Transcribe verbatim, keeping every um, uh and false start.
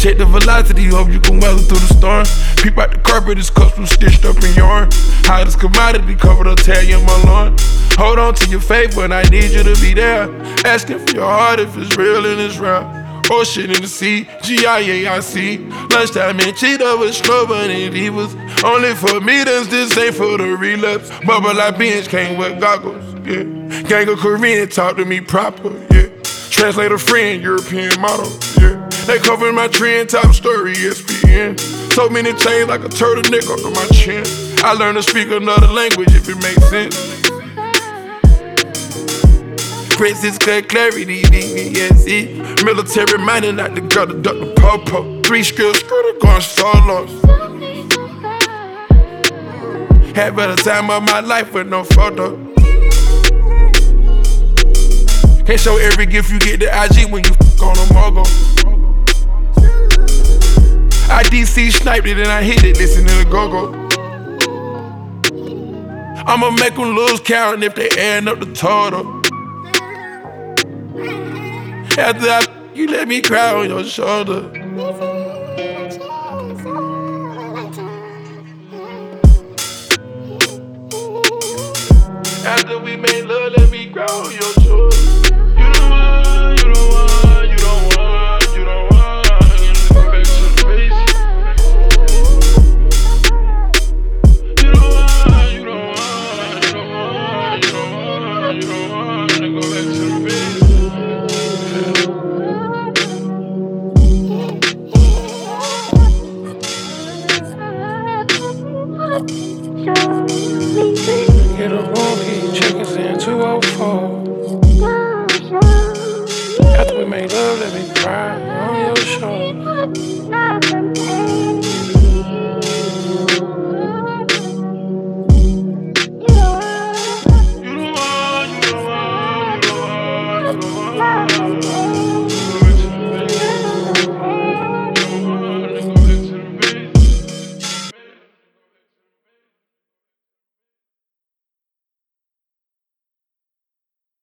Check the velocity, hope you can weather through the storm. Peep out the carpet, this cups was stitched up in yarn. Hottest commodity, covered a tag in my lawn. Hold on to your faith, but I need you to be there. Asking for your heart if it's real and it's real. Ocean in the sea, G I A I C. Lunchtime in Cheetah with Strobin and Divas. Only for meetings, this ain't for the relapse. Bubble like binge came with goggles, yeah. Gang of Korean talk to me proper, yeah. Translator friend, European model, yeah. They cover my trend, top story, E S P N. So many chains like a turtleneck under my chin. I learned to speak another language if it makes sense. Princess cut clarity, D V S E. Military minded, not the girl to duck the po-po. Three skills, skirted, going solos. Had better time of my life with no photo. Can't show every gift you get to I G when you f*** on a mogul. I D C sniped it and I hit it, listen to the go-go. I'ma make them lose count if they add up the total. After I, you let me cry on your shoulder. After we made love, let me cry on your shoulder. You don't want, you don't want, you don't want, you don't want. Go back to the basics. You don't want, you don't want, you don't want, you don't want, you don't want. Go back to the basics. Get a room, keep chickens in two oh four. After we made love, let me cry on your shoulder. You don't want, you don't want, you don't want, you don't want.